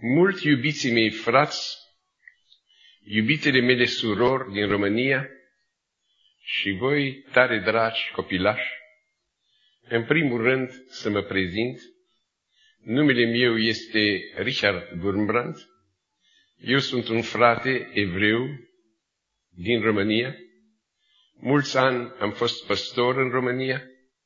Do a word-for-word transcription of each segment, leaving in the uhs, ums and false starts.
Mult iubiții mei frați, iubitele mele surori din România și voi, tare dragi copilași, în primul rând să mă prezint. Numele meu este Richard Wurmbrand. Eu sunt un frate evreu din România. Mulți ani am fost păstor în România.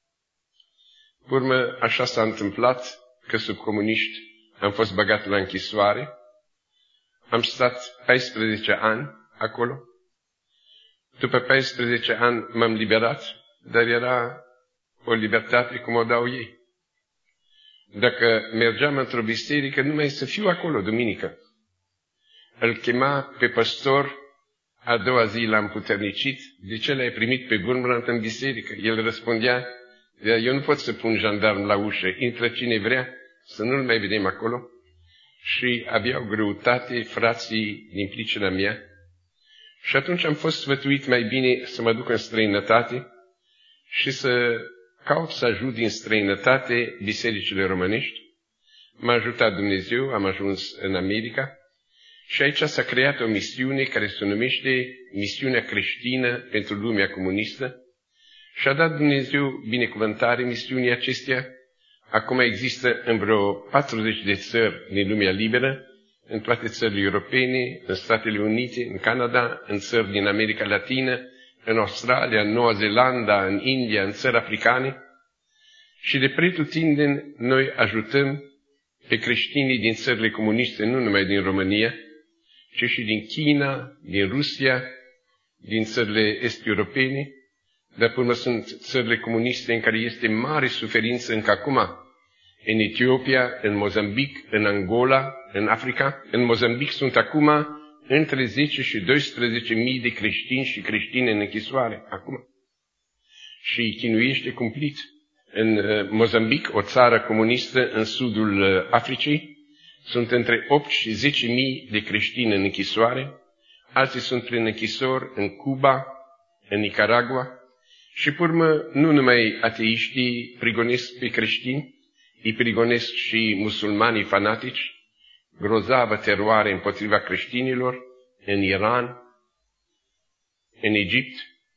Urmă, așa s-a întâmplat că sub comuniști am fost băgat la închisoare. Am stat paisprezece ani acolo. După paisprezece ani m-am liberat, dar era o libertate cum o dau ei. Dacă mergeam într-o biserică, numai să fiu acolo, duminică. Îl chema pe păstor, a doua zi l-am puternicit. De ce l-ai primit pe Wurmbrand în biserică? El răspundea, eu nu pot să pun jandarm la ușă, intră cine vrea, să nu-l mai vedem acolo. Și aveau greutate frații din pricina mea. Și atunci am fost sfătuit mai bine să mă duc în străinătate și să caut să ajut din străinătate bisericile românești. M-a ajutat Dumnezeu, am ajuns în America și aici s-a creat o misiune care se numește Misiunea Creștină pentru Lumea Comunistă și a dat Dumnezeu binecuvântare misiunii acesteia. Acum există în vreo patruzeci de țări din lumea liberă, în toate țările europene, în Statele Unite, în Canada, în țări din America Latină, în Australia, în Noua Zeelandă, în India, în țări africane. Și de pretutindeni noi ajutăm pe creștinii din țările comuniste, nu numai din România, ci și din China, din Rusia, din țările est-europene. Dar până sunt țările comuniste în care este mare suferință încă acum. În Etiopia, în Mozambic, în Angola, în Africa. În Mozambic sunt acum între zece și doisprezece mii de creștini și creștine în închisoare. Acum. Și îi chinuiește cumplit. În Mozambic, o țară comunistă în sudul Africii, sunt între opt și zece mii de creștini în închisoare. Alții sunt prin închisori în Cuba, în Nicaragua. Și pe urmă, nu numai ateiștii prigonesc pe creștini, îi prigonesc și musulmanii fanatici, grozavă teroare împotriva creștinilor, în Iran, în Egipt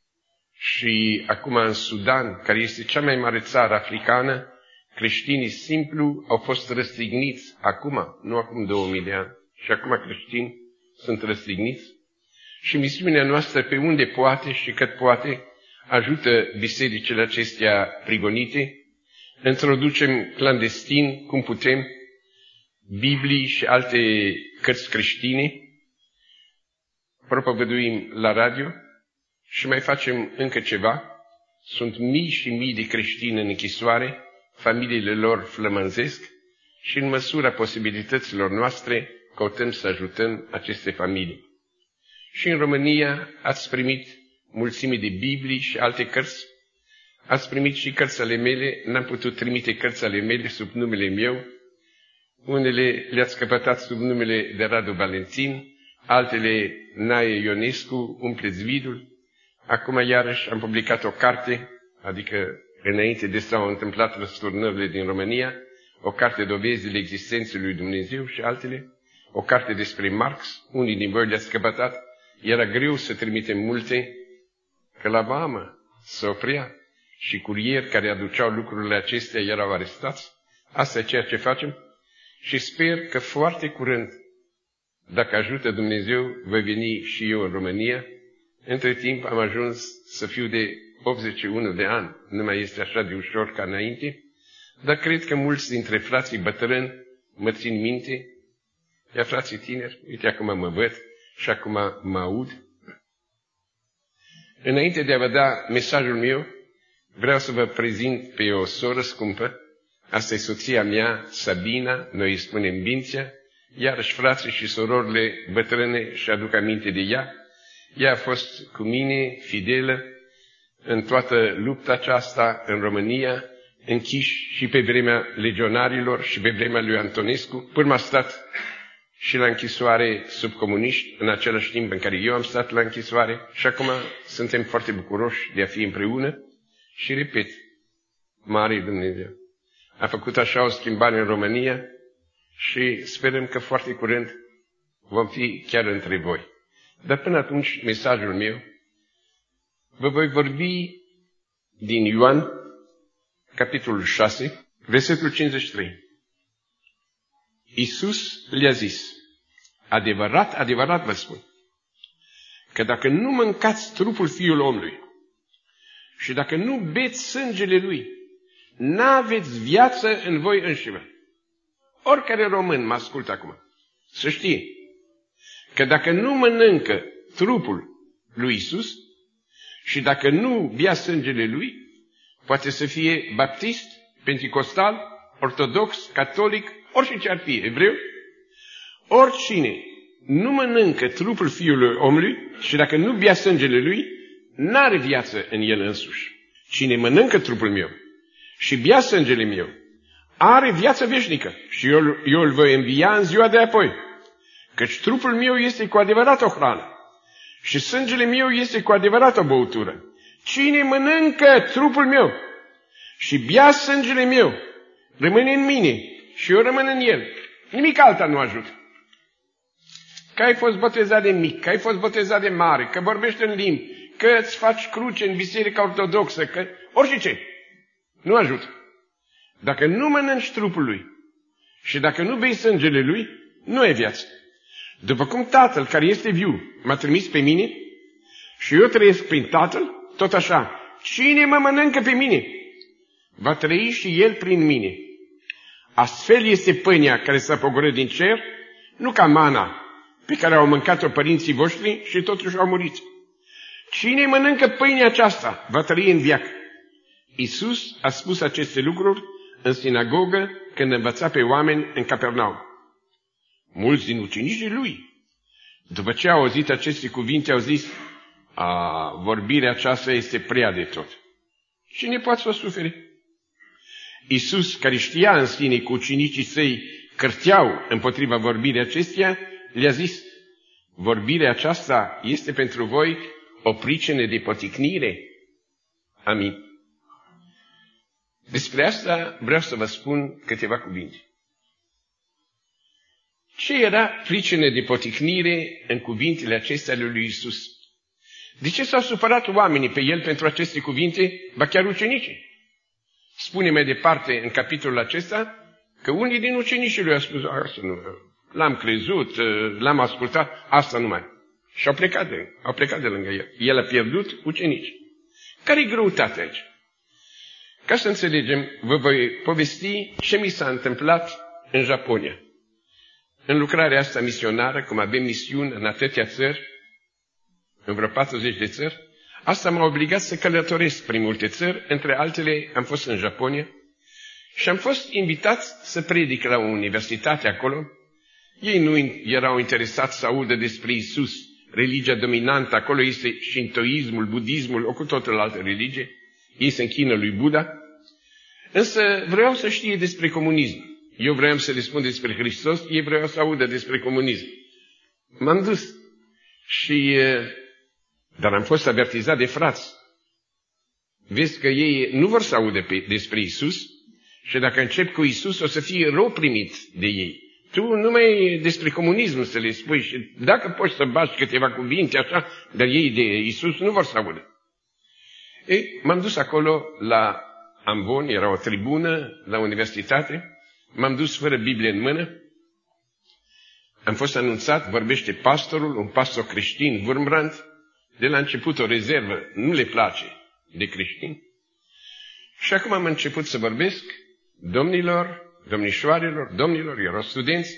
și acum în Sudan, care este cea mai mare țară africană, creștinii simplu au fost răstigniți acum, nu acum două mii de ani, și acum creștini sunt răstigniți. Și misiunea noastră pe unde poate și cât poate, ajută bisericile acestea prigonite, introducem clandestin, cum putem, Biblii și alte cărți creștine, propovăduim la radio și mai facem încă ceva. Sunt mii și mii de creștini în închisoare, familiile lor flămânzesc și în măsura posibilităților noastre căutăm să ajutăm aceste familii. Și în România ați primit mulțime de Biblii și alte cărți. Ați primit și cărți ale mele, n-am putut trimite cărți ale mele sub numele meu. Unele le-ați căpătat sub numele de Radu Valentin, altele Nae Ionescu, Umpleți vidul. Acum iarăși am publicat o carte, adică înainte de s-au întâmplat răsturnările din România, o carte dovezile existenței lui Dumnezeu și altele, o carte despre Marx, unii din voi le-ați căpătat. Era greu să trimitem multe, că la vamă se oprea și curieri care aduceau lucrurile acestea erau arestați. Asta e ceea ce facem și sper că foarte curând, dacă ajută Dumnezeu, voi veni și eu în România. Între timp am ajuns să fiu de optzeci și unu de ani, nu mai este așa de ușor ca înainte, dar cred că mulți dintre frații bătrâni mă țin minte, iar frații tineri, uite acum mă văd și acum mă aud. Înainte de a vă da mesajul meu, vreau să vă prezint pe o soră scumpă. Asta e soția mea, Sabina, noi îi spunem Binția, iarăși frații și sororile bătrâne și aduc aminte de ea. Ea a fost cu mine fidelă în toată lupta aceasta în România, închiși și pe vremea legionarilor și pe vremea lui Antonescu. Până a stat și la închisoare sub comuniști, în același timp în care eu am stat la închisoare și acum suntem foarte bucuroși de a fi împreună și, repet, mare Dumnezeu. A făcut așa o schimbare în România și sperăm că foarte curând vom fi chiar între voi. Dar până atunci, mesajul meu, vă voi vorbi din Ioan, capitolul șase, versetul cincizeci și trei. Iisus le-a zis, adevărat, adevărat vă spun, că dacă nu mâncați trupul Fiului Omului și dacă nu beți sângele Lui, n-aveți viață în voi înșivă. Oricare român mă ascultă acum, să știe că dacă nu mănâncă trupul lui Iisus și dacă nu bea sângele Lui, poate să fie baptist, penticostal, ortodox, catolic, orice ce ar fi, evreu, oricine nu mănâncă trupul Fiului Omului și dacă nu bea sângele Lui, n-are viață în el însuși. Cine mănâncă trupul meu și bea sângele meu, are viață veșnică și eu, eu îl voi învia în ziua de apoi. Căci trupul meu este cu adevărat o hrană și sângele meu este cu adevărat o băutură. Cine mănâncă trupul meu și bea sângele meu, rămâne în mine și eu rămân în el. Nimic alta nu ajută. Că ai fost botezat de mic, că ai fost botezat de mare, că vorbești în limbi, că îți faci cruce în biserica ortodoxă, că orice ce, nu ajută. Dacă nu mănânci trupul Lui și dacă nu bei sângele Lui, nu ai viață. După cum Tatăl care este viu m-a trimis pe mine și eu trăiesc prin Tatăl, tot așa, cine mă mănâncă pe mine, va trăi și el prin mine. Astfel este pâinea care s-a pogorât din cer, nu ca mana pe care au mâncat-o părinții voștri și totuși au murit. Cine mănâncă pâinea aceasta va trăi în veac. Iisus a spus aceste lucruri în sinagogă când învăța pe oameni în Capernaum. Mulți din ucenicii Lui, după ce au auzit aceste cuvinte, au zis, a, vorbirea aceasta este prea de tot. Cine poate să o sufere? Iisus, care știa în sine că ucenicii săi cârteau împotriva vorbirii acesteia, le-a zis, vorbirea aceasta este pentru voi o pricină de poticnire. Amin. Despre asta vreau să vă spun câteva cuvinte. Ce era pricină de poticnire în cuvintele acestea ale lui Iisus? De ce s-au supărat oamenii pe El pentru aceste cuvinte, ba chiar ucenicii? Spune mai departe în capitolul acesta că unii din ucenicii lui au spus, asta nu, l-am crezut, l-am ascultat, asta nu mai. Și au plecat de, au plecat de lângă El. El a pierdut ucenici. Care-i greutatea aici? Ca să înțelegem, vă voi povesti ce mi s-a întâmplat în Japonia. În lucrarea asta misionară, cum avem misiuni în atâtea țări, în vreo patruzeci de țări, asta m-a obligat să călătoresc prin multe țări, între altele am fost în Japonia și am fost invitat să predic la o universitate acolo. Ei nu erau interesați să audă despre Iisus, religia dominantă, acolo este șintoismul, budismul, o cu totul altă religie, ei se închină lui Buddha, însă vreau să știe despre comunism. Eu vreau să le spun despre Hristos, ei vreau să audă despre comunism. M-am dus și... Dar am fost avertizat de frați. Vezi că ei nu vor să audă pe, despre Iisus și dacă încep cu Iisus o să fie rău primit de ei. Tu numai despre comunism să le spui și dacă poți să bagi câteva cuvinte așa, dar ei de Iisus nu vor să audă. Ei, m-am dus acolo la Ambon, era o tribună la universitate, m-am dus fără Biblie în mână, am fost anunțat, vorbește pastorul, un pastor creștin, Wurmbrand, de la început o rezervă, nu le place de creștini. Și acum am început să vorbesc, domnilor, domnișoarelor, domnilor, erau studenți.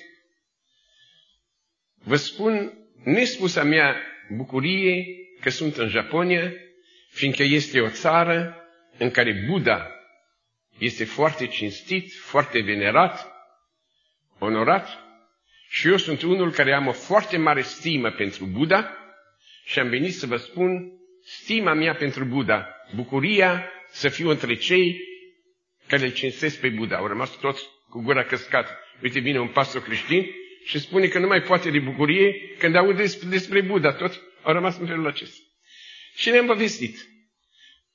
Vă spun nespusa mea bucurie că sunt în Japonia, fiindcă este o țară în care Buddha este foarte cinstit, foarte venerat, onorat, și eu sunt unul care am o foarte mare stimă pentru Buddha și am venit să vă spun stima mea pentru Buddha, bucuria să fiu între cei care îl cinstesc pe Buddha. Au rămas toți cu gura căscată. Uite, vine un pastor creștin și spune că nu mai poate de bucurie când aude despre Buddha. Toți au rămas în felul acesta. Și ne-am povestit.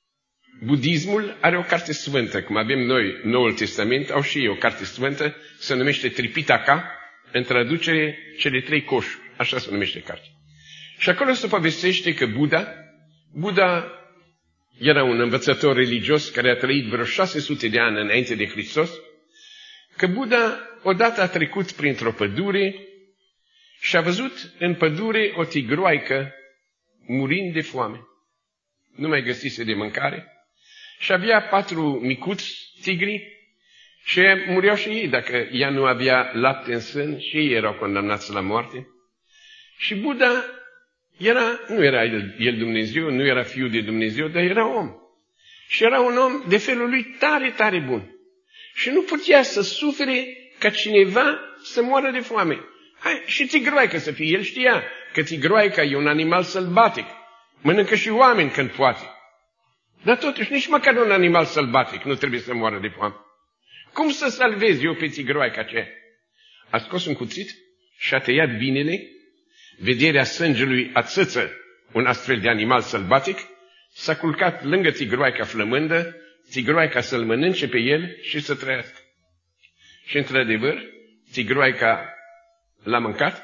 Budismul are o carte sfântă, cum avem noi Noul Testament, au și ei o carte sfântă, se numește Tripitaka, în traducere cele trei coșuri, așa se numește carte. Și acolo se povestește că Buddha, Buddha era un învățător religios care a trăit vreo șase sute de ani înainte de Hristos, că Buddha odată a trecut printr-o pădure și a văzut în pădure o tigroaică murind de foame. Nu mai găsise de mâncare și avea patru micuți tigri și mureau și ei dacă ea nu avea lapte în sân și ei erau condamnați la moarte. Și Buddha era, nu era el, el Dumnezeu, nu era Fiul de Dumnezeu, dar era om. Și era un om de felul lui tare, tare bun. Și nu putea să sufere ca cineva să moară de foame. Hai, și tigroaica să fie. El știa că tigroaica e un animal sălbatic. Mănâncă și oameni când poate. Dar totuși, nici măcar un animal sălbatic nu trebuie să moară de foame. Cum să salvez eu pe tigroaica aceea? A scos un cuțit și a tăiat binele. Vederea sângelui ațăță un astfel de animal sălbatic. S-a culcat lângă tigroaica flămândă, tigroaica să-l mănânce pe el și să trăiască. Și într-adevăr, tigroaica l-a mâncat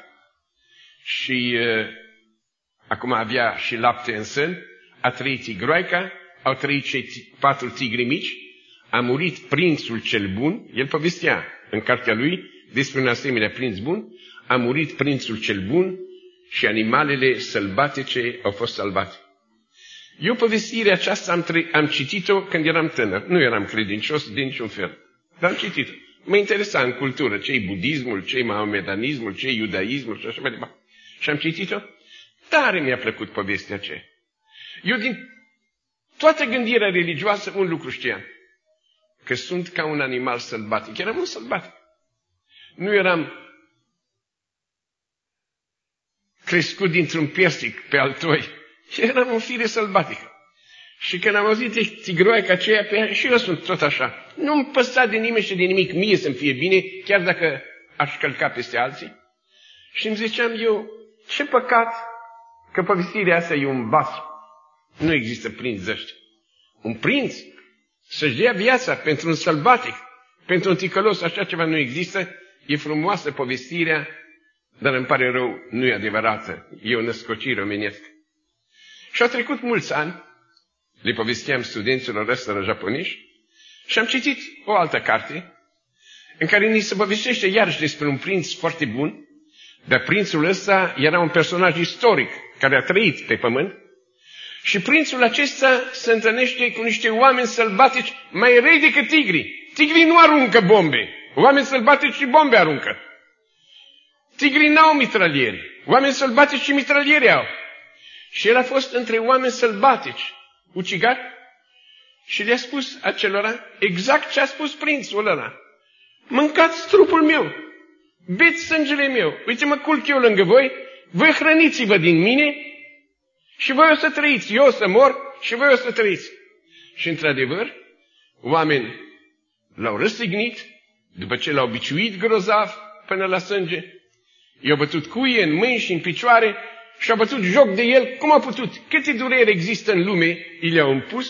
și uh, acum avea și lapte în sân, a trăit tigroaica, au trăit cei patru tigri mici, a murit prințul cel bun, el povestea în cartea lui despre un asemenea prinț bun, a murit prințul cel bun și animalele sălbatice au fost salvate. Eu povestirea aceasta am, tre- am citit-o când eram tânăr. Nu eram credincios din niciun fel, dar am citit-o. Mă interesa în cultură ce-i budismul, ce-i mahomedanismul, ce-i iudaismul și așa mai departe. Și am citit-o. Tare mi-a plăcut povestea aceea. Eu din toată gândirea religioasă un lucru știam. Că sunt ca un animal sălbatic. Eram un sălbatic. Nu eram crescut dintr-un persic pe altoi. Eram o fire sălbatică. Și când am auzit de tigroaica aceea, pe ea, și eu sunt tot așa. Nu-mi păsa de nimeni și de nimic, mie să-mi fie bine, chiar dacă aș călca peste alții. Și îmi ziceam eu, ce păcat că povestirea asta e un bas. Nu există prinț de ăștia. Un prinț să-și dea viața pentru un sălbatic, pentru un ticălos, așa ceva nu există. E frumoasă povestirea, dar îmi pare rău, nu e adevărată. E o născocire omenească. Și au trecut mulți ani, le povesteam studenților ăstora japonești, și am citit o altă carte, în care ni se povestește iarăși despre un prinț foarte bun, dar prințul ăsta era un personaj istoric, care a trăit pe pământ, și prințul acesta se întâlnește cu niște oameni sălbatici mai răi decât tigrii. Tigrii nu aruncă bombe, oameni sălbatici și bombe aruncă. Tigrii n-au mitralieri, oameni sălbatici și mitralieri au. Și el a fost între oameni sălbatici, ucigat, și le-a spus acelora exact ce a spus prințul ăla. Mâncați trupul meu, beți sângele meu, uite mă culc eu lângă voi, voi hrăniți-vă din mine și voi o să trăiți, eu o să mor și voi o să trăiți. Și într-adevăr, oameni l-au răstignit, după ce l-au biciuit grozav până la sânge, i-au bătut cuie în mâini și în picioare, și-a bătut joc de el, cum a putut. Câte dureri există în lume, i le-au impus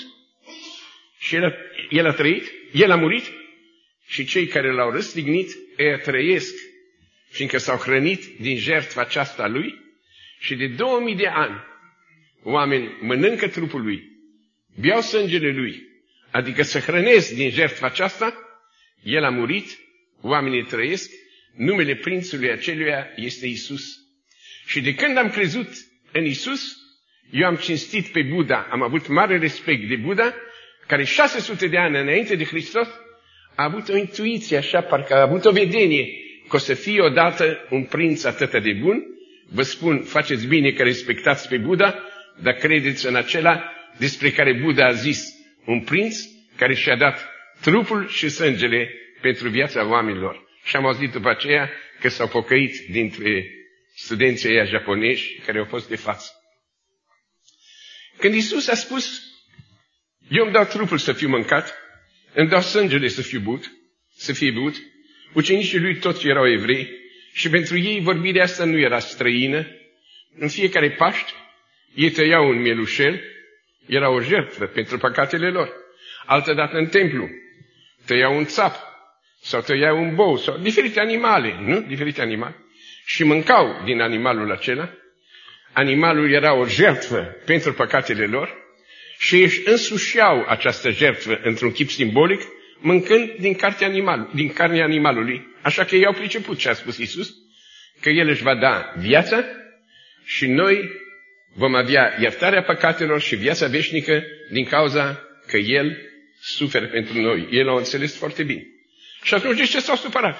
și el a, el a trăit, el a murit și cei care l-au răstignit, ei trăiesc, fiindcă s-au hrănit din jertfa aceasta lui și de două mii de ani oameni mănâncă trupul lui, beau sângele lui, adică se hrănesc din jertfa aceasta, el a murit, oamenii trăiesc, numele prințului aceluia este Iisus. Și de când am crezut în Iisus, eu am cinstit pe Buddha, am avut mare respect de Buddha, care șase sute de ani înainte de Hristos a avut o intuiție așa, parcă a avut o vedenie că o să fie odată un prinț atât de bun. Vă spun, faceți bine că respectați pe Buddha, dar credeți în acela despre care Buddha a zis, un prinț care și-a dat trupul și sângele pentru viața oamenilor. Și am auzit după aceea că s-au pocăit dintre studenții ăia japonezi care au fost de față. Când Iisus a spus, eu îmi dau trupul să fiu mâncat, îmi dau sângele să fiu but, să fie but, ucenicii lui toți erau evrei și pentru ei vorbirea asta nu era străină. În fiecare Paște ei tăiau un mielușel, Era o jertfă pentru păcatele lor. Altădată în templu tăiau un țap sau tăiau un bou sau diferite animale, nu? Diferite animale. Și mâncau din animalul acela. Animalul era o jertfă pentru păcatele lor și își însușeau această jertfă într-un chip simbolic, mâncând din, cartea animal, din carnea animalului. Așa că ei au priceput ce a spus Iisus, că El își va da viața și noi vom avea iertarea păcatelor și viața veșnică din cauza că El suferă pentru noi. El a înțeles foarte bine. Și atunci de ce s-au supărat?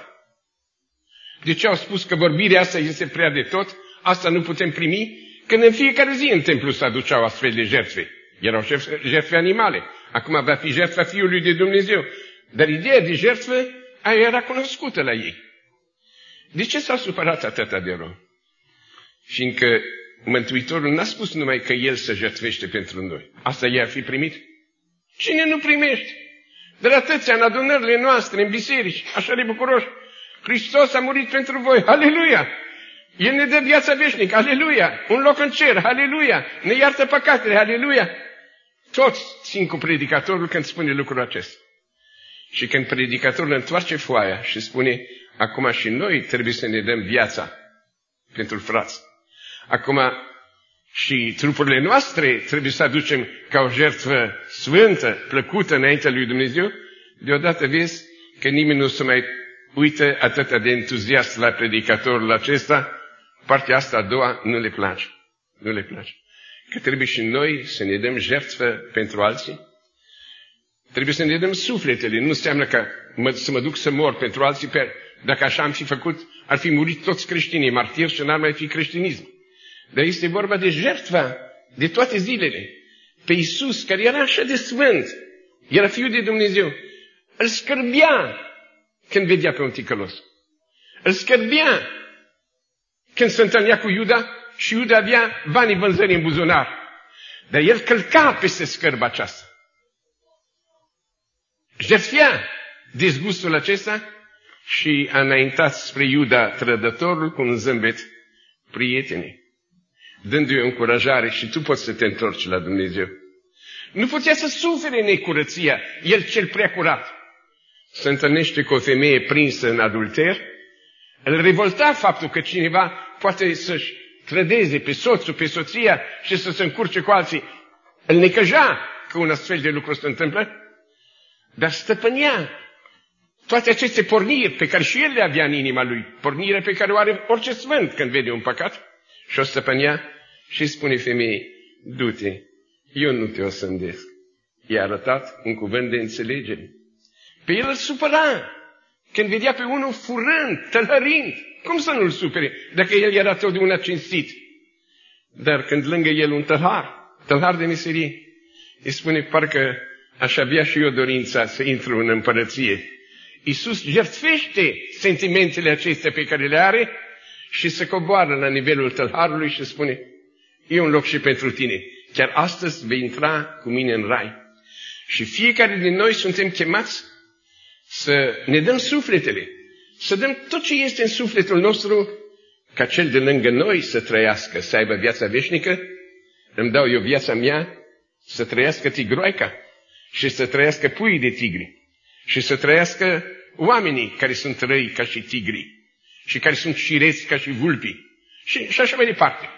De ce au spus că vorbirea asta este prea de tot, asta nu putem primi, când în fiecare zi în templu se aduceau astfel de jertfe. Erau jertfe animale. Acum va fi jertfa Fiului de Dumnezeu. Dar ideea de jertfă aia era cunoscută la ei. De ce s-au supărat atâta de rău? Fiindcă Mântuitorul n-a spus numai că El se jertfește pentru noi. Asta i-ar fi primit? Cine nu primește? De la atâția în adunările noastre, în biserici, așa de bucuroși. Hristos a murit pentru voi. Aleluia! El ne dă viața veșnică. Aleluia! Un loc în cer. Aleluia! Ne iartă păcatele. Aleluia! Toți țin cu predicatorul când spune lucrul acesta. Și când predicatorul întoarce foaia și spune, acum și noi trebuie să ne dăm viața pentru frați. Acum și trupurile noastre trebuie să aducem ca o jertfă sfântă, plăcută înaintea lui Dumnezeu. Deodată vezi că nimeni nu se mai uită atât de entuziast la predicatorul acesta. Partea asta a doua nu le place. Nu le place. Că trebuie și noi să ne dăm jertfă pentru alții. Trebuie să ne dăm sufletele. Nu înseamnă că mă, să mă duc să mor pentru alții. Pe, dacă așa am fi făcut, ar fi murit toți creștinii martiri și n-ar mai fi creștinism. Dar este vorba de jertfa de toate zilele. Pe Iisus, care era așa de sfânt, era Fiul de Dumnezeu, îl scârbea când vedea pe un ticălos. Îl scârbea când se întâlnea cu Iuda și Iuda avea banii vânzării în buzunar. Dar el călca peste scârba aceasta. Jertfea dezgustul acesta și a înaintat spre Iuda trădătorul cu un zâmbet: prietene, dându-i o încurajare, și tu poți să te întorci la Dumnezeu. Nu putea să sufere necurăția, el cel prea curat. Se întâlnește cu o femeie prinsă în adulter, îl revolta faptul că cineva poate să-și trădeze pe soțul, pe soția și să se încurce cu alții. Îl necăja că un astfel de lucru se întâmplă, dar stăpânea toate aceste porniri pe care și el le avea în inima lui, pornirea pe care o are orice sfânt când vede un păcat, și o stăpânea și îi spune femeii: du-te, eu nu te osândesc. I-a arătat un cuvânt de înțelegere. Pe el îl supăra când vedea pe unul furând, tălhărind. Cum să nu-l supere dacă el era totdeauna cinstit? Dar când lângă el un tălhar, tălhar de meserie, îi spune: parcă aș avea și eu dorința să intru în împărăție. Iisus jertfește sentimentele acestea pe care le are și se coboară la nivelul tălharului și spune: e un loc și pentru tine. Chiar astăzi vei intra cu mine în rai. Și fiecare din noi suntem chemați să ne dăm sufletele, să dăm tot ce este în sufletul nostru, ca cel de lângă noi să trăiască, să aibă viața veșnică. Îmi dau eu viața mea să trăiască tigroaica și să trăiască puii de tigri și să trăiască oamenii care sunt răi ca și tigri și care sunt șireți ca și vulpii și, și așa mai departe.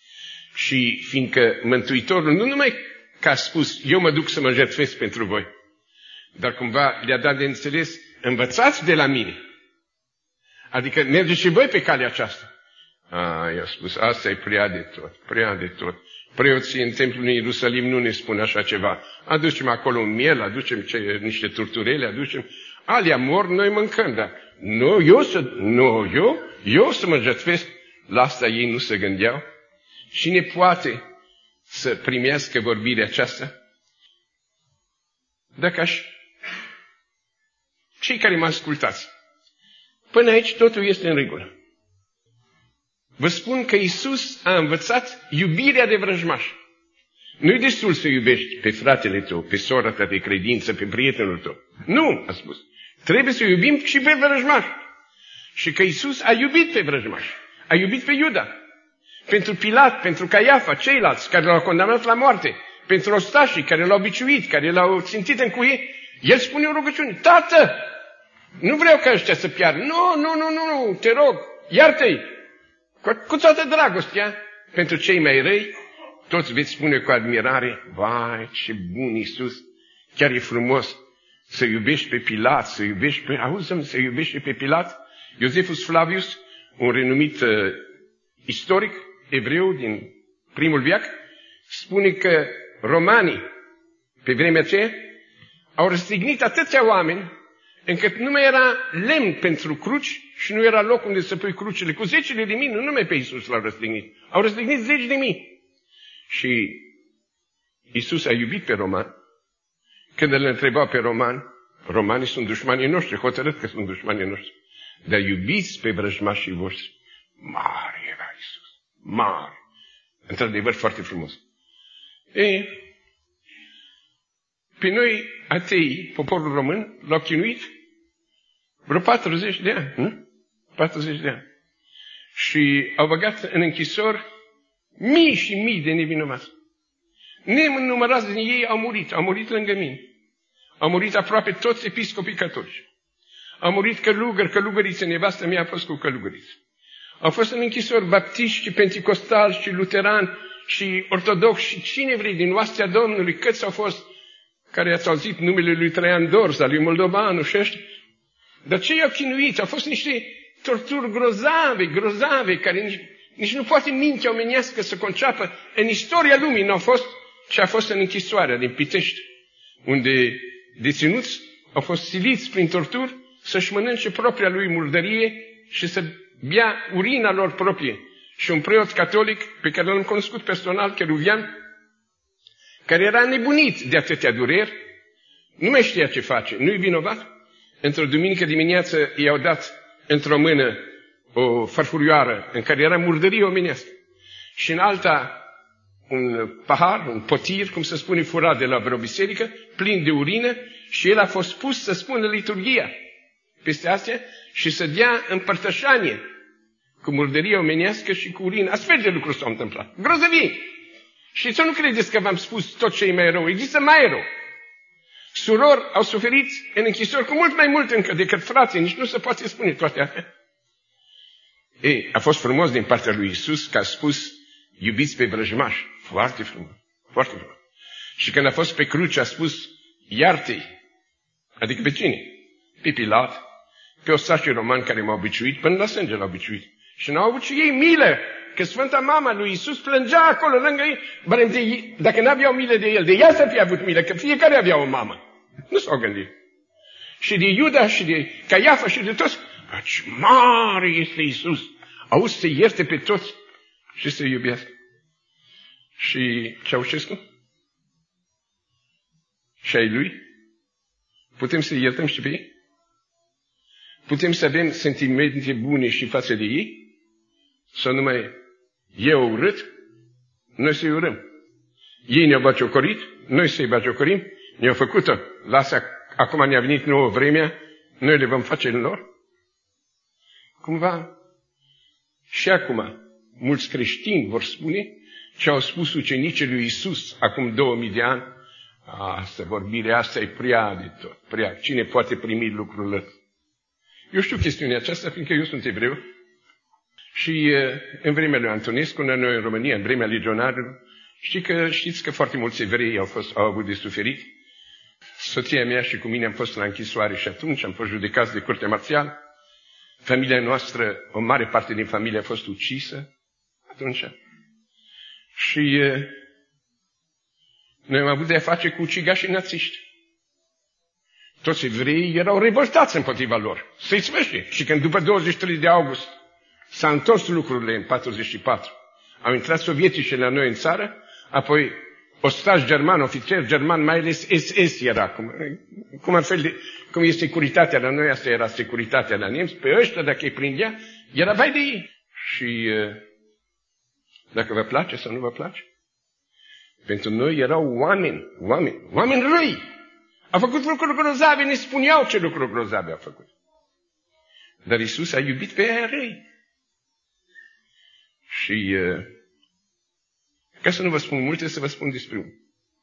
Și fiindcă Mântuitorul nu numai că a spus: eu mă duc să mă jertfesc pentru voi, dar cumva le-a dat de înțeles: învățați de la mine. Adică mergeți și voi pe calea aceasta. A, i-a spus: asta e prea de tot, prea de tot. Preoții în templul în Ierusalim nu ne spun așa ceva. Aducem acolo un miel, aducem ce, niște turturele, aducem... Alea mor, noi mâncăm, dar nu, eu să, nu, eu, eu să mă jertfesc. La asta ei nu se gândeau. Cine poate să primească vorbirea aceasta? Dacă aș... Cei care mă ascultați, până aici totul este în regulă. Vă spun că Iisus a învățat iubirea de vrăjmaș. Nu-i destul să iubești pe fratele tău, pe sora ta de credință, pe prietenul tău. Nu, a spus. Trebuie să iubim și pe vrăjmaș. Și că Iisus a iubit pe vrăjmaș. A iubit pe Iuda. Pentru Pilat, pentru Caiafa, ceilalți care l-au condamnat la moarte. pentru ostașii care l-au biciuit, care l-au țintit în cuie, el spune o rugăciune: Tată, nu vreau ca ăștia să piardă. Nu, nu, nu, nu, nu, te rog, iartă-i. Cu, cu toată dragostea, pentru cei mai răi, toți veți spune cu admirare: vai, ce bun Iisus, chiar e frumos să iubești pe Pilat, să iubești pe, auzi-mi, să iubești pe Pilat. Iosefus Flavius, un renumit uh, istoric evreu din primul veac, spune că romanii, pe vremea aceea, au răstignit atâția oameni, încât nu mai era lemn pentru cruci și nu era loc unde să pui crucile. Cu zecile de mii, nu numai pe Iisus l-au răstignit. Au răstignit zeci de mii. Și Iisus a iubit pe roman. Când îl întreba pe roman, romanii sunt dușmanii noștri, hotărât că sunt dușmanii noștri. Dar iubiți pe vrăjmașii voștri. Mare era Iisus. Mare. Într-adevăr, foarte frumos. Ei, pe noi, atei, poporul român, l-au chinuit vreo patruzeci de ani. Nu? patruzeci de ani. Și au băgat în închisori mii și mii de nevinovați. Nenumărați din ei au murit. Au murit lângă mine. Au murit aproape toți episcopii catolici. Au murit călugări, călugărițe, nevastă mea a fost cu călugăriță. Au fost în închisori baptiști, și penticostali, și luterani, și ortodoxi, și cine vrei din oastea Domnului, câți au fost, care ați auzit numele lui Traian Dorza, lui Moldovanu și ăștia. Dar ce i-au chinuit? Au fost niște torturi grozave, grozave, care nici, nici nu poate mintea omenească să conceapă. În istoria lumii nu au fost ce a fost în închisoarea din Pitești, unde deținuți au fost siliți prin torturi să-și mănânce propria lui murdărie și să bea urina lor proprie. Și un preot catolic, pe care l-am cunoscut personal, Cheruvian, care era nebunit de atâtea dureri, nu mai știa ce face, nu-i vinovat. Într-o duminică dimineață i-au dat într-o mână o farfurioară în care era murdărie omenească și în alta un pahar, un potir, cum se spune, furat de la vreo biserică, plin de urină, și el a fost pus să spună liturghia peste astea și să dea împărtășanie cu murdăria omenească și cu urină. Astfel de lucruri s-au întâmplat. Grozăvie! Și să nu credeți că v-am spus tot ce e mai rău. Există mai rău. Surori au suferit în închisori cu mult mai mult încă decât frații. Nici nu se poate spune toate astea. Ei, a fost frumos din partea lui Iisus că a spus: iubiți pe vrăjmași. Foarte frumos. Foarte frumos. Și când a fost pe cruce a spus: iartă-i. Adică pe cine? Pe Pilat, pe ostașii romani care m-au biciuit, până la sânge l-au biciuit. Și n-au avut și ei milă, că Sfânta Mama lui Iisus plângea acolo lângă ei. Bărem de ei, dacă n-aveau milă de el, de ea să fie avut milă, că fiecare avea o mamă. Nu s-au gândit. Și de Iuda și de Caiafa și de toți. Căci mare este Iisus. Auzi, să ierte pe toți și să iubească. Și Ceaușescu? Și ai lui? Putem să iertăm și pe ei? Putem să avem sentimente bune și față de ei? Să numai eu urât, noi să-i urăm. Ei ne-au bagiocorit, noi să-i bagiocorim, ne-au făcut-o. Lasă, acum ne-a venit nouă vremea, noi le vom face în lor. Cumva, și acum, mulți creștini vor spune ce au spus ucenicii lui Iisus acum două mii de ani. Asta, vorbirea asta e prea de tot, prea. Cine poate primi lucrul ăsta? Eu știu chestiunea aceasta, fiindcă eu sunt evreu. Și în vremea lui Antonescu, noi în România, în vremea legionarilor, știi că, știți că foarte mulți evrei au, fost, au avut de suferit. Soția mea și cu mine am fost la închisoare și atunci am fost judecați de curte marțială. Familia noastră, o mare parte din familie a fost ucisă atunci. Și noi am avut de a face cu ucigașii națiști. Toți evreii erau revoltați împotriva lor. Să-i sfârșe. Și când după douăzeci și trei de august s-a întors lucrurile în patruzeci și patru, au intrat sovieticii la noi în țară, apoi ostaș german, ofițer german, mai ales S S era. Cum, cum, fel de, cum e securitatea la noi, asta era securitatea la nemți. Pe ăștia, dacă îi prindea, era vai de ei. Și dacă vă place sau nu vă place, pentru noi erau oameni, oameni, oameni răi. Au făcut lucruri grozave, ne spuneau ce lucruri grozave au făcut. Dar Iisus a iubit pe aia răi. Și ca să nu vă spun multe, să vă spun despre unul.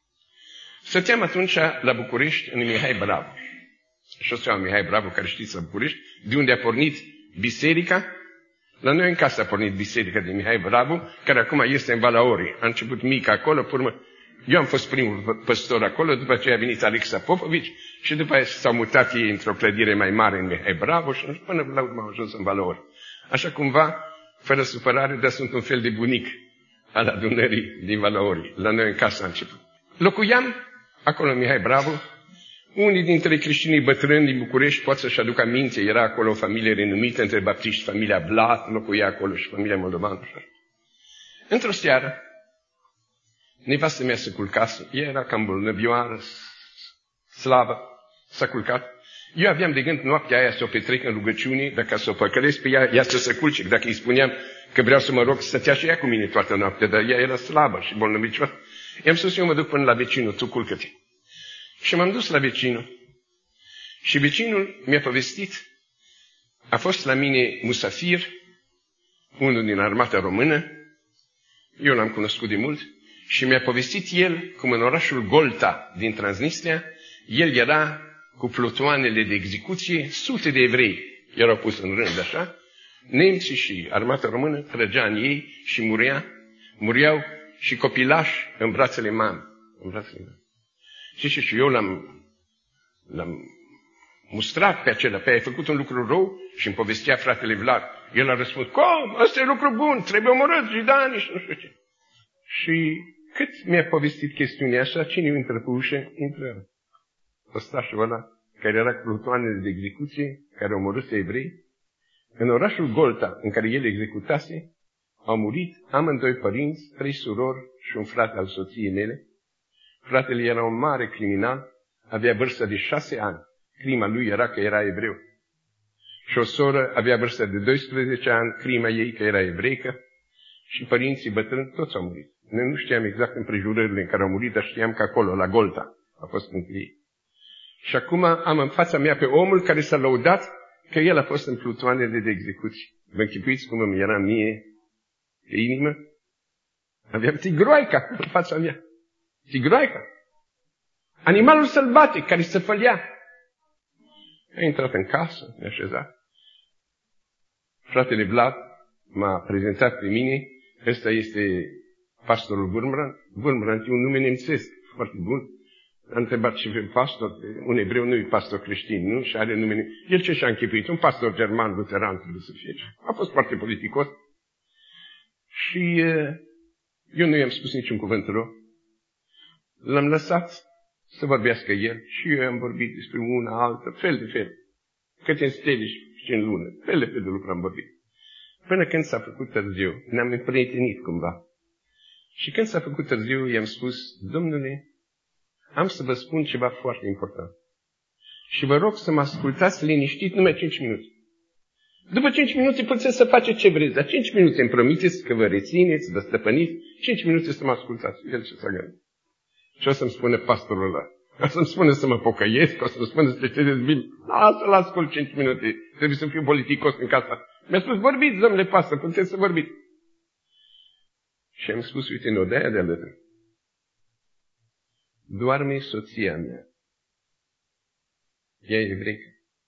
Stăteam atunci la București, în Mihai Bravo. Și o să Mihai Bravo, care știți la București, de unde a pornit biserica. La noi în casă a pornit biserica de Mihai Bravo, care acum este în Balauri. A început mic acolo, pe urmă, eu am fost primul păstor acolo, după aceea a venit Alexa Popovici și după aceea s-au mutat ei într-o clădire mai mare în Mihai Bravo și până la urmă au ajuns în Balauri. Așa cumva, fără supărare, dar sunt un fel de bunic al adunării din Balauri. La noi în casă a început. Locuiam acolo în Mihai Bravo. Unii dintre creștinii bătrâni din București pot să-și aducă aminte, era acolo o familie renumită între baptiști, familia Blat, locuia acolo și familia Moldovan. Într-o seară, nevastă mea se culcase, ea era cam bolnăvioară, slabă, s-a culcat. Eu aveam de gând noaptea aia să o petrec în rugăciune, dacă să o păcălesc pe ea, ea să se culce. Dacă îi spuneam că vreau să mă rog, stătea și ea cu mine toată noaptea, dar ea era slabă și bolnăvicioasă. I-am spus, eu mă duc până la vecinul, tu culcă-te. Și m-am dus la vecinul. Și vecinul mi-a povestit, a fost la mine musafir, unul din armata română, eu l-am cunoscut de mult, și mi-a povestit el cum în orașul Golta din Transnistria, el era cu plutoanele de execuție, sute de evrei erau pus în rând așa, nemții și armata română trăgea în ei și murea, muriau și copilași în brațele mamei. În brațele mamei. Și, și, și eu l-am, l-am mustrat pe acela, pe ai făcut un lucru rău și îmi povestea fratele Vlad. El a răspuns, cum? Ăsta e lucru bun, trebuie omorât jidanii și nu știu ce. Și cât mi-a povestit chestiunea așa, cine intră pe ușă, intră ostașul ăla, care era cu plutoanele de execuție, care omorâse evrei. În orașul Golta, în care el executase, au murit amândoi părinți, trei surori și un frate al soției mele. Fratele era un mare criminal, avea vârsta de șase ani. Crima lui era că era evreu. Și o soră avea vârsta de doisprezece ani, crima ei că era evreică. Și părinții bătrâni toți au murit. Noi nu știam exact împrejurările în care au murit, dar știam că acolo, la Golta, a fost între ei. Și acum am în fața mea pe omul care s-a lăudat că el a fost în plutoanele de execuție. Vă închipuiți cum îmi era mie pe inimă? Aveam tigroaica în fața mea. Tigroaica. Animalul sălbatic care se fălea. A intrat în casă, ne-a așezat. Fratele Vlad m-a prezentat pe mine. Ăsta este pastorul Vârmbrand. Vârmbrand e un nume nemțesc, foarte bun. A întrebat și pe pastor, un evreu nu e pastor creștin, nu? Și are nume. El ce și-a închipuit? Un pastor german, luteran, trebuie să fie. A fost foarte politicos. Și eu nu i-am spus niciun cuvânt rău. L-am lăsat să vorbească el și eu am vorbit despre una, altă, fel de fel. Câte în stele și în lună, fel de fel de lucruri am vorbit. Până când s-a făcut târziu, ne-am împrietenit cumva. Și când s-a făcut târziu, i-am spus, domnule, am să vă spun ceva foarte important. Și vă rog să mă ascultați liniștit numai cinci minute. După cinci minute puteți să faceți ce vreți, dar cinci minute îmi promiteți că vă rețineți, vă stăpâniți, cinci minute să mă ascultați. El ce s-a gândit. Și o să-mi spune pastorul ăla. O să-mi spune să mă pocăiesc, o să-mi spune să te cedeți bine. Lasă-l ascult cinci minute. Trebuie să fiu politicos în casa. Mi-a spus, vorbiți, domnule pastor, puteți să vorbiți. Și am spus, uite, în odaia de alături. Doarme soția mea. Ea e evreică.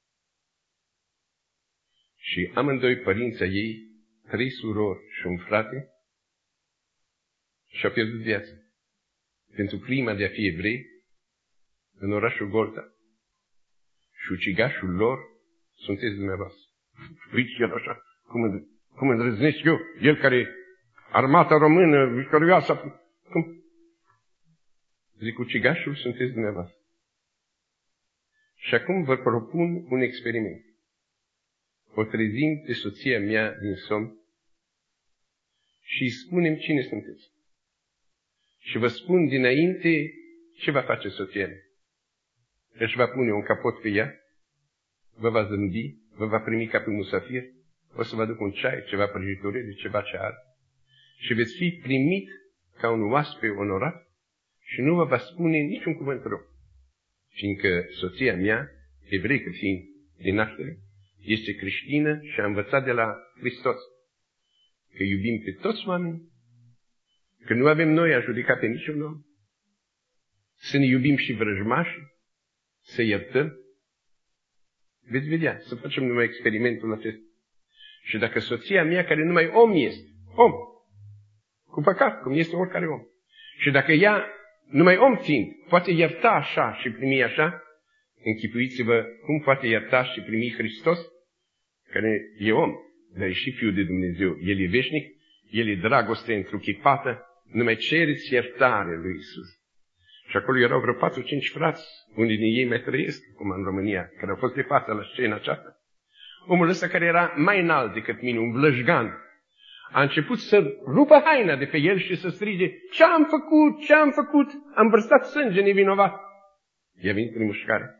Și amândoi părinții ei, trei surori și un frate, și-au pierdut viața. Pentru crima de a fi evrei, în orașul Golta. Și ucigașul lor sunteți dumneavoastră. Uite el așa, cum, cum îndrăznesc eu, el care armata română, victorioasă, cum? Zic, ucigașul sunteți dumneavoastră. Și acum vă propun un experiment. O trezim pe soția mea din somn și îi spunem cine sunteți. Și vă spun dinainte ce va face soția mea. Își va pune un capot pe ea, vă va zâmbi, vă va primi ca pe musafir, o să vă aduc un ceai, ceva prăjiturere, ceva ce are. Și veți fi primit ca un oaspe onorat și nu vă va spune niciun cuvânt rău. Fiindcă soția mea, evreică fiind din naștere, este creștină și a învățat de la Hristos că iubim pe toți oamenii, că nu avem noi a judeca pe niciun om, să ne iubim și vrăjmașii, să iertăm. Veți vedea, să facem numai experimentul acesta. Și dacă soția mea, care numai om este, om, cu păcat, cum este oricare om, și dacă ea, numai om fiind, poate ierta așa și primi așa, închipuiți-vă cum poate ierta și primi Hristos, care e om, dar e și Fiul de Dumnezeu. El e veșnic, El e dragoste întruchipată, numai cereți iertare lui Iisus. Și acolo erau vreo patru, cinci frați, unii din ei mai trăiesc, cum în România, care au fost de față la scena aceasta. Omul ăsta, care era mai înalt decât mine, un vlăjgan, a început să rupă haina de pe el și să strige: ce-am făcut, ce-am făcut, am vărsat sânge nevinovat. I-a venit prin mușcare.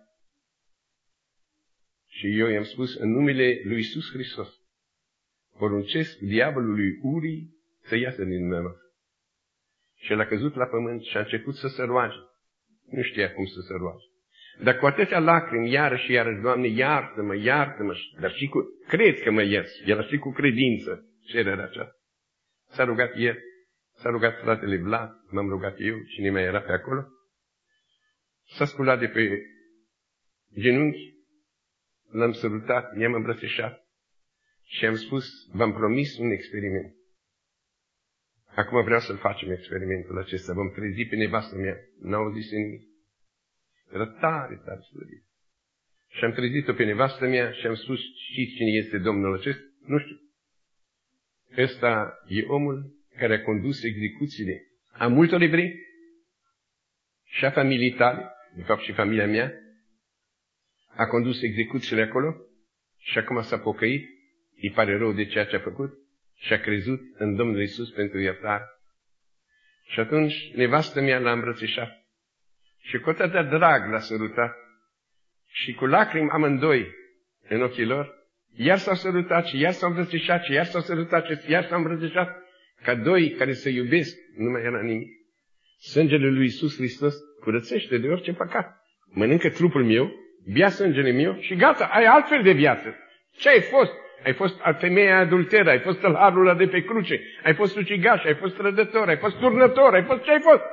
Și eu i-am spus: în numele lui Iisus Hristos, poruncesc diavolului Urii să iasă din mână. Și el a căzut la pământ și a început să se roage. Nu știa cum să se roage. Dar cu atâtea lacrimi, iarăși și iarăși: Doamne, iartă-mă, iartă-mă, dar și cu, cred că mă ierți. El a și cu credință cererea aceasta. S-a rugat el, s-a rugat fratele Vlad, m-am rugat eu, cine mai era pe acolo. S-a sculat de pe genunchi, l-am sărutat, mi-am îmbrățișat și am spus: v-am promis un experiment. Acum vreau să-l facem experimentul acesta. Vom trezi pe nevastă mea. N-au zis nimic. Era tare, tare slăbit. Și am trezit-o pe nevastă mea și am spus: știți cine este Domnul acesta? Nu știu. Ăsta e omul care a condus execuțiile a multor evrei și a familiei tale, de fapt și familia mea, a condus execuțiile acolo și acum s-a pocăit, îi pare rău de ceea ce a făcut și a crezut în Domnul Iisus pentru iertare. Și atunci nevastă mea l-a îmbrățișat și cu atâta drag l-a sărutat și cu lacrimi amândoi în ochii lor, iar s-au sărutat și iar s-au îmbrățișat și iar s-au sărutat și iar s-au îmbrățișat, ca doi care se iubesc. Nu mai era nimic. Sângele lui Iisus Hristos curățește de orice păcat. Mănâncă trupul meu, bea sângele meu și gata, ai altfel de viață. Ce ai fost? Ai fost femeia adulteră, ai fost tâlharul ăla de pe cruce, ai fost ucigaș, ai fost trădător, ai fost turnător, ai fost ce ai fost?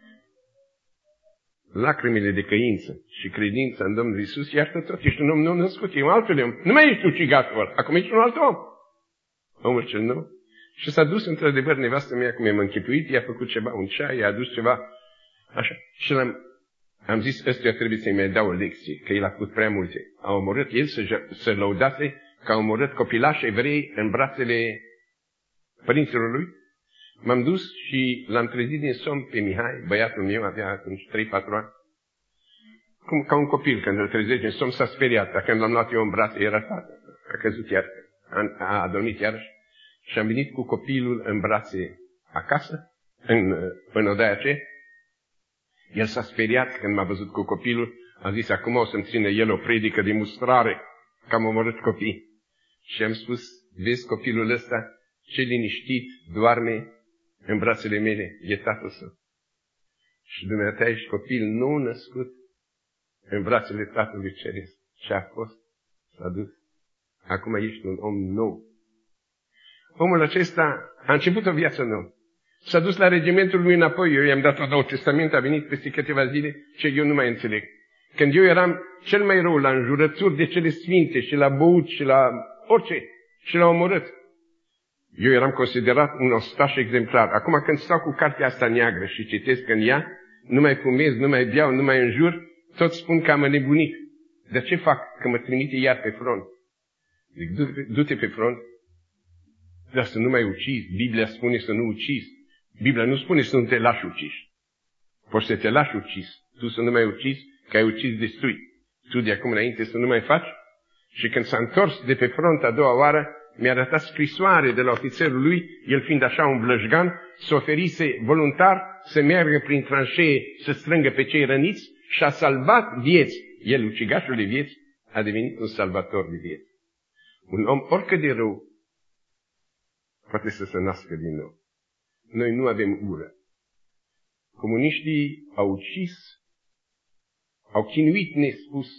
Lacrimile de căință și credința în Domnul Iisus iartă tot. Ești un om nou născut, e un altfel om. Nu mai ești ucigașul ăla, acum ești un alt om. Omul cel nou. Și s-a dus într-adevăr nevastă mea, cum i-am închipuit, i-a făcut ceva, un ceai, i-a adus ceva, așa. Și l-am, am zis: ăstuia trebuie să-i mai dau o lecție, că el a făcut prea multe. A omorât el să, să lăudate că a omorât copilași evrei în brațele părinților lui. M-am dus și l-am trezit din somn pe Mihai, băiatul meu, avea atunci trei patru ani. Cum, ca un copil, când îl trezești din somn, s-a speriat. Dacă l-am luat eu în brațe, era tată. A căzut iar, a, a adormit iarăși. Și am venit cu copilul în brațe acasă, în, în odaia aceea. El s-a speriat când m-a văzut cu copilul. A zis: acum o să-mi țină el o predică de mustrare, că am omorât copii. Și am spus: vezi copilul ăsta, ce liniștit doarme în brațele mele, e tatăl său. Și dumneata ești copil nou născut în brațele Tatălui Ceresc. Și a fost, s-a dus. Acum ești un om nou. Omul acesta a început o viață nouă. S-a dus la regimentul lui înapoi. Eu i-am dat un testament, a venit peste câteva zile și eu nu mai înțeleg. Când eu eram cel mai rău la înjurături de cele sfinte și la băut și la orice și la omorât, eu eram considerat un ostaș exemplar. Acum când stau cu cartea asta neagră și citesc în ea, nu mai fumez, nu mai beau, nu mai înjur, toți spun că am înnebunit. Dar ce fac? Că mă trimite iar pe front. Zic: du-te pe front, dar să nu mai ucizi. Biblia spune să nu ucizi. Biblia nu spune să nu te lași uciși. Poți să te lași ucis. Tu să nu mai ucizi, că ai ucis destui. Tu de acum înainte să nu mai faci. Și când s-a întors de pe front a doua oară, mi-a arătat scrisoare de la ofițerul lui, el fiind așa un blăjgan, s-a oferise voluntar să meargă prin tranșee să strângă pe cei răniți și a salvat vieți. El, ucigașul de vieți, a devenit un salvator de vieți. Un om, oricât de rău, poate să se nască din nou. Noi nu avem ură. Comuniștii au ucis, au chinuit nespus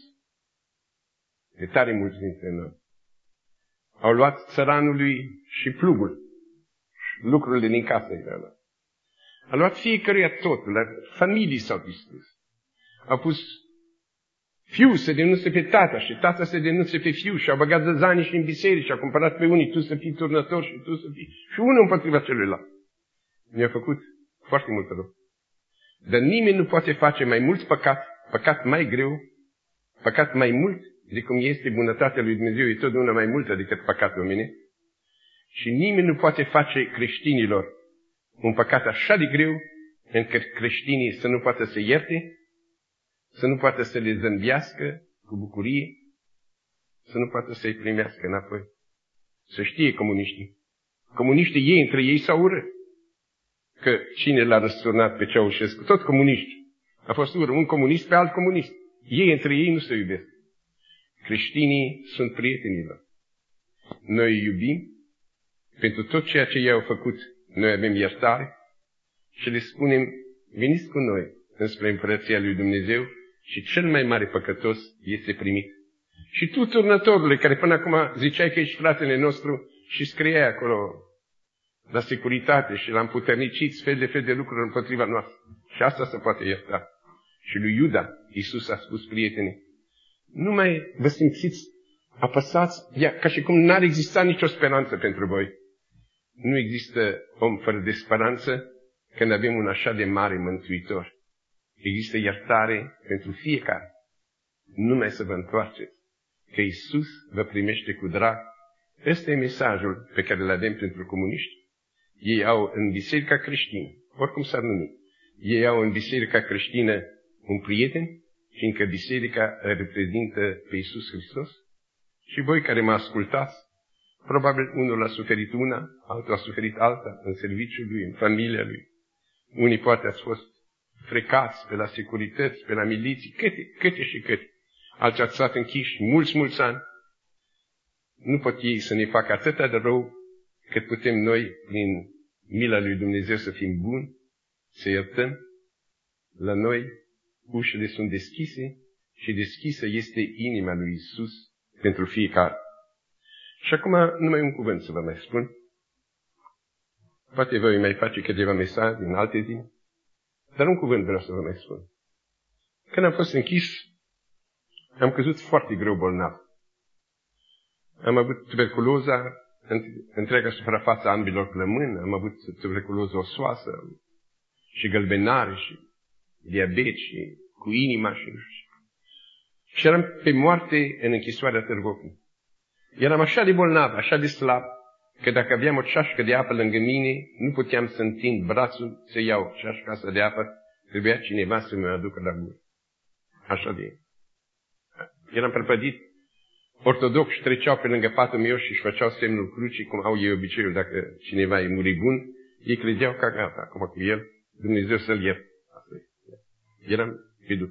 de tare mulți dintre noi. Au luat țăranului și plugul, și lucrurile din casă era luat. A luat fiecăruia totul, la familii s-au distrus. a pus fiul să denunțe pe tata și tata să denunțe pe fiul și a băgat zăzanii și în biserică și a cumpărat pe unii, tu să fii turnător și tu să fii... Și unul împotriva celuilalt. Mi-a făcut foarte mult rău. Dar nimeni nu poate face mai mult păcat, păcat mai greu, păcat mai mult de cum este bunătatea lui Dumnezeu, e totdeauna mai multă decât păcatul omenesc. Și nimeni nu poate face creștinilor un păcat așa de greu, încât creștinii să nu poată să ierte, să nu poată să le zâmbească cu bucurie, să nu poată să-i primească înapoi. Să știe comuniștii. Comuniștii ei între ei s-au urât. Că cine l-a răsturnat pe Ceaușescu? Tot comuniști. A fost urât un comunist pe alt comunist. Ei între ei nu se iubesc. Creștinii sunt prietenilor. Noi îi iubim pentru tot ceea ce ei au făcut. Noi avem iertare și le spunem, veniți cu noi înspre împărăția lui Dumnezeu și cel mai mare păcătos este primit. Și tu, turnătorule, care până acum ziceai că ești fratele nostru și scriai acolo la securitate și l-am puternicit fel de fel de lucruri împotriva noastră. Și asta se poate ierta. Și lui Iuda, Iisus a spus, prieteni, nu mai vă simțiți apăsați, ca și cum n-ar exista nicio speranță pentru voi. Nu există om fără de speranță când avem un așa de mare mântuitor. Există iertare pentru fiecare. Numai să vă întoarceți, că Iisus vă primește cu drag. Ăsta e mesajul pe care îl avem pentru comuniști. Ei au în biserica creștină, oricum s-ar numi, ei au în biserica creștină un prieten, fiindcă biserica reprezintă pe Iisus Hristos. Și voi care mă ascultați, probabil unul a suferit una, altul a suferit alta în serviciul lui, în familia lui. Unii poate ați fost frecați pe la securități, pe la miliții, câte, câte și câte. Alții ați stat închiși mulți, mulți ani. Nu pot ei să ne facă atâta de rău cât putem noi, prin mila lui Dumnezeu, să fim buni, să iertăm. La noi ușile sunt deschise și deschisă este inima lui Iisus pentru fiecare. Și acum numai un cuvânt să vă mai spun. Poate voi mai face câteva mesaje în alte zile, dar un cuvânt vreau să vă mai spun. Când am fost închis, am căzut foarte greu bolnav. Am avut tuberculoza, întreaga suprafața ambilor plămâni, am avut tuberculoză osoasă și gălbenare și diabet și cu inima și nu știu. Și eram pe moarte în închisoarea Târgu Ocni. Eram așa de bolnav, așa de slab, că dacă aveam o ceașcă de apă lângă mine, nu puteam să întind brațul să iau ceașca asta de apă, trebuia cineva să mă aducă la gură. Așa de... Eram prăpădit. Ortodoxi treceau pe lângă patul meu și își făceau semnul crucii, cum au ei obiceiul dacă cineva e muribun, ei credeau că gata, acum cu el, Dumnezeu să-l ierte. Eram pe Duh.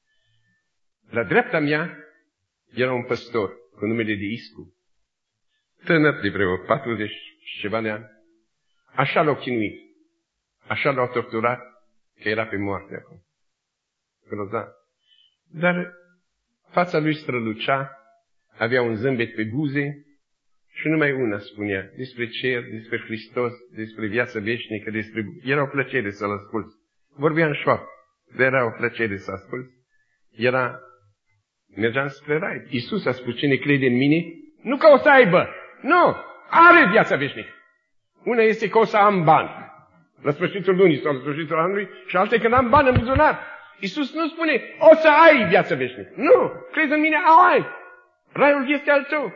La dreapta mea era un păstor cu numele de Iscu, tânăr de vreo patruzeci și ceva de ani. Așa l-au chinuit, așa l-au torturat, că era pe moarte acum. Grozav. Dar fața lui strălucea, avea un zâmbet pe buze și numai una spunea despre cer, despre Hristos, despre viața veșnică, despre... Era o plăcere să-l asculți. Vorbea în șoaptă, dar era o plăcere să asculți. Era... Mergeam spre rai. Iisus a spus, cine crede în mine, nu că o să aibă, nu, are viața veșnică. Una este că o să am bani la sfârșitul lunii sau la sfârșitul anului și alta e că n-am bani în buzunar. Iisus nu spune, o să ai viața veșnică. Nu, crezi în mine, au ai. Raiul este al tău.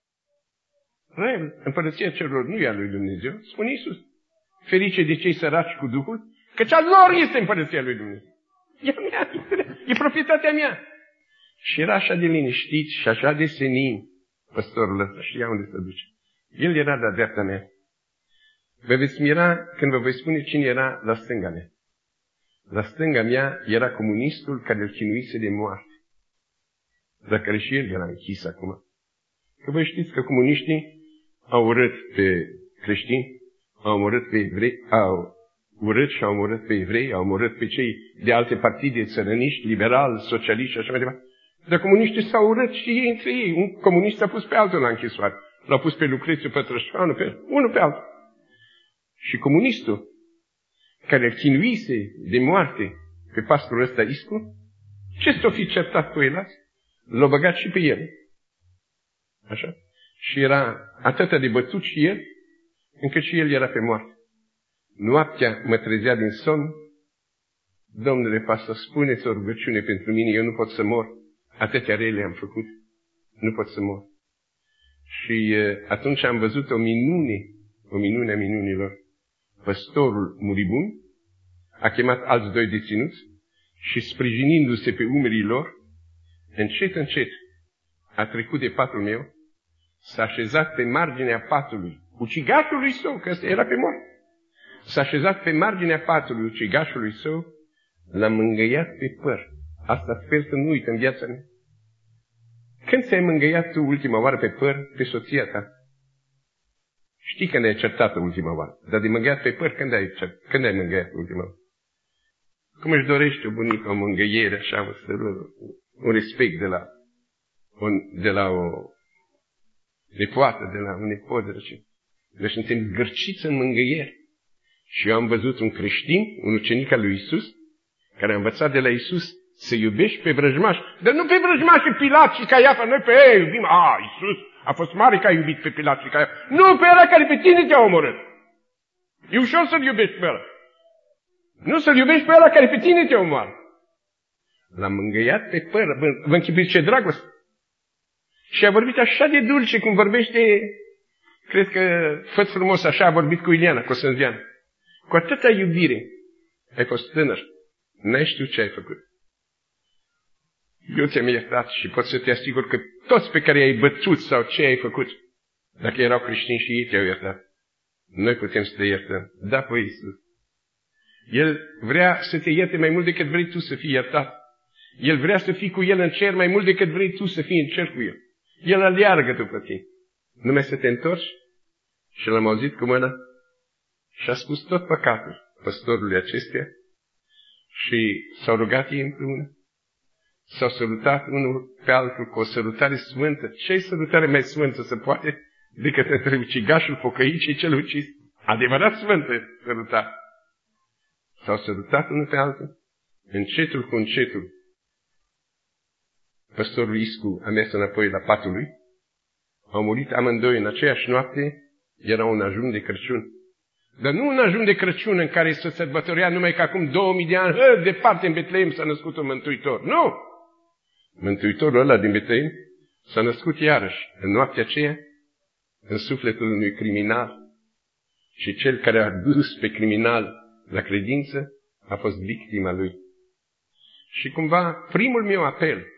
Raiul, împărăția cerurilor, nu e al lui Dumnezeu, spune Iisus. Ferice de cei săraci cu Duhul, căci al lor este împărăția lui Dumnezeu. E a mea, e proprietatea mea. Și era așa de liniștit și așa de senin păstorul ăsta, știa unde se duce. El era de-a dreapta mea. Vă veți mira când vă voi spune cine era la stânga mea. La stânga mea era comunistul care îl chinuise de moarte, dar care și el era închis acum. Că voi știți că comuniștii au urât pe creștini, au urât pe evrei, au urât și au omorât pe evrei, au omorât pe cei de alte partide țărăniști, liberali, socialiști și așa mai departe. Dar comuniștii s-au urât și ei între ei. Un comunist a pus pe altul la închisoare. L-a pus pe Lucrețiu Pătrășanu, pe unul pe altul. Și comunistul, care îl chinuise de moarte pe pastorul ăsta Iscu, Ce s-o fi certat cu el? L-a băgat și pe el. Așa? Și era atât de bătut și el, încât și el era pe moarte. Noaptea mă trezea din somn. Domnule pastor, spuneți o rugăciune pentru mine, eu nu pot să mor. Atâtea rele am făcut. Nu pot să mor. Și uh, atunci am văzut o minune, o minune a minunilor. Păstorul muribund a chemat alți doi deținuți și sprijinindu-se pe umerii lor, încet, încet, a trecut de patul meu, s-a așezat pe marginea patului ucigașului său, că ăsta era pe moarte. S-a așezat pe marginea patului ucigașului său, l-a mângâiat pe păr. Asta sper să nu uit în viața mea. Când ți-ai mângâiat tu ultima oară pe păr, pe soția ta? Știi când ai certat ultima oară, dar de mângâiat pe păr, când ai, când ai mângâiat ultima oară? Cum își dorește o bunică o mângâiere, așa, o sărură, un respect de la, un, de la o nepoată, de la un nepot, de la ce. Deci suntem zgârciți în mângâiere. Și eu am văzut un creștin, un ucenic al lui Iisus, care a învățat de la Iisus să iubești pe vrăjmași. Dar nu pe vrăjmași Pilat și Caiafa, noi pe ei iubim. A, Iisus a fost mare că a iubit pe Pilat și Caiafa. Nu pe ăla care pe tine te-a omorât. E ușor să-l iubești pe ăla. Nu să-l iubești pe ăla care pe tine te-a omorât. L-a mângâiat pe păr. Vă închipuiți ce dragoste. Și a vorbit așa de dulce cum vorbește, cred că făt frumos așa a vorbit cu Ileana Cosânzian. Cu atâta iubire. Ai fost tânăr. N-ai știut ce ai făcut. Eu ți-am iertat și pot să te asigur că toți pe care i-ai bătut sau ce ai făcut, dacă erau creștini și ei te-au iertat, noi putem să te iertăm. Da, păi Iisus. El vrea să te ierte mai mult decât vrei tu să fii iertat. El vrea să fii cu El în cer mai mult decât vrei tu să fii în cer cu El. El aleargă după tine. Numai să te întorci. Și l-am auzit cu mâna și a spus tot păcatul păstorului acestuia și s-au rugat ei împreună. S-au sărutat unul pe altul cu o sărutare sfântă. Ce sărutare mai sfântă se poate decât între ucigașul pocăit și cel ucis? Adevărat sfântă sărutare. S-au sărutat unul pe altul, încetul cu încetul. Păstorul Iscu a mers înapoi la patul lui. Au murit amândoi în aceeași noapte. Era un ajun de Crăciun. Dar nu un ajun de Crăciun în care să sărbătorea numai că acum două mii de ani, hă, departe în Betleem s-a născut un mântuitor. Nu! Mântuitorul ăla din Betleem s-a născut iarăși în noaptea aceea în sufletul unui criminal. Și cel care a dus pe criminal la credință a fost victima lui. Și cumva primul meu apel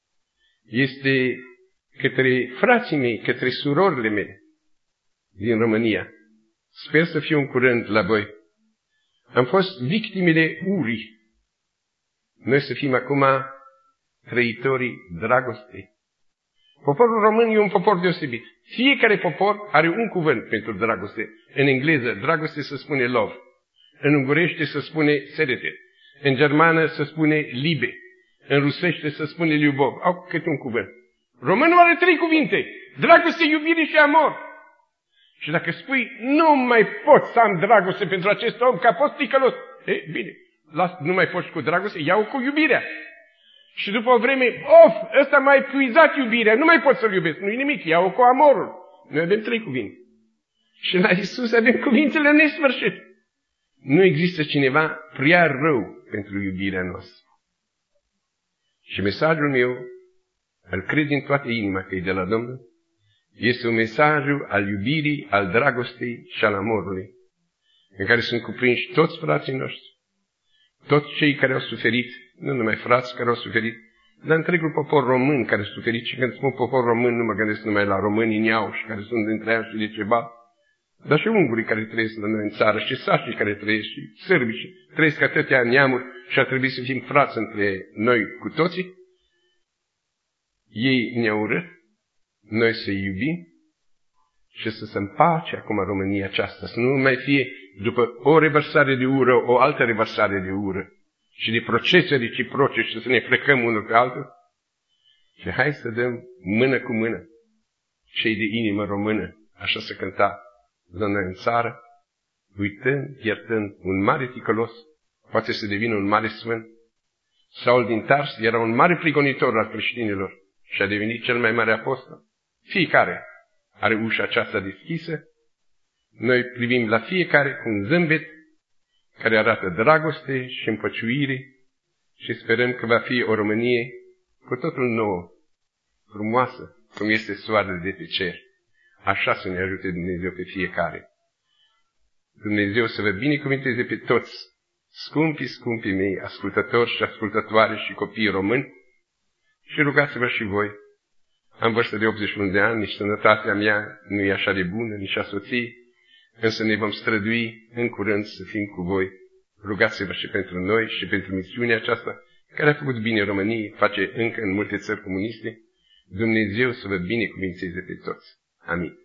este către frații mei, către surorile mele din România. Sper să fiu în curând la voi. Am fost victimele urii. Noi să fim acum trăitorii dragostei. Poporul român e un popor deosebit. Fiecare popor are un cuvânt pentru dragoste. În engleză, dragoste se spune love. În ungurește se spune sedete. În germană se spune libe. În rusește se spune liubov. Au câte un cuvânt. Românul are trei cuvinte. Dragoste, iubire și amor. Și dacă spui, nu mai pot să am dragoste pentru acest om, că a fost ticălos. E, bine, las, nu mai poți cu dragoste, iau cu iubirea. Și după o vreme, of, ăsta m-a epuizat iubirea, nu mai pot să-l iubesc, nu-i nimic, iau cu amorul. Noi avem trei cuvinte. Și la Iisus avem cuvintele nesfârșit. Nu există cineva prea rău pentru iubirea noastră. Și mesajul meu, îl cred din toată inima că e de la Domnul, este un mesaj al iubirii, al dragostei și al amorului, în care sunt cuprinși toți frații noștri, toți cei care au suferit, nu numai frați care au suferit, dar întregul popor român care a suferit. Și când spun popor român, nu mă gândesc numai la românii neauși, care sunt dintre ei și de ceva, dar și ungurii care trăiesc la noi în țară, și sașii care trăiesc, și sârbii, și trăiesc atâtea neamuri și ar trebui să fim frați între noi cu toții. Ei ne-au urât, noi să iubim și să se împace acum România aceasta, să nu mai fie după o revărsare de ură, o altă revărsare de ură și de procese reciproce și să ne frecăm unul pe altul. Și hai să dăm mână cu mână, cei de inimă română, așa se cânta la noi în țară, uitând, iertând, un mare ticălos poate să devină un mare sfânt. Saul din Tars era un mare prigonitor al creștinilor și a devenit cel mai mare apostol. Fiecare are ușa aceasta deschisă. Noi privim la fiecare cu un zâmbet care arată dragoste și împăciuire și sperăm că va fi o Românie cu totul nouă, frumoasă, cum este soarele de pe cer. Așa să ne ajute Dumnezeu pe fiecare. Dumnezeu să vă binecuvinteze pe toți, scumpii, scumpii mei, ascultători și ascultătoare și copii români, și rugați-vă și voi. Am vârstă de optzeci și unu de ani, nici sănătatea mea nu e așa de bună, nici a soției, însă ne vom strădui în curând să fim cu voi. Rugați-vă și pentru noi și pentru misiunea aceasta, care a făcut bine României, face încă în multe țări comuniste. Dumnezeu să vă binecuvinteze pe toți. Amin.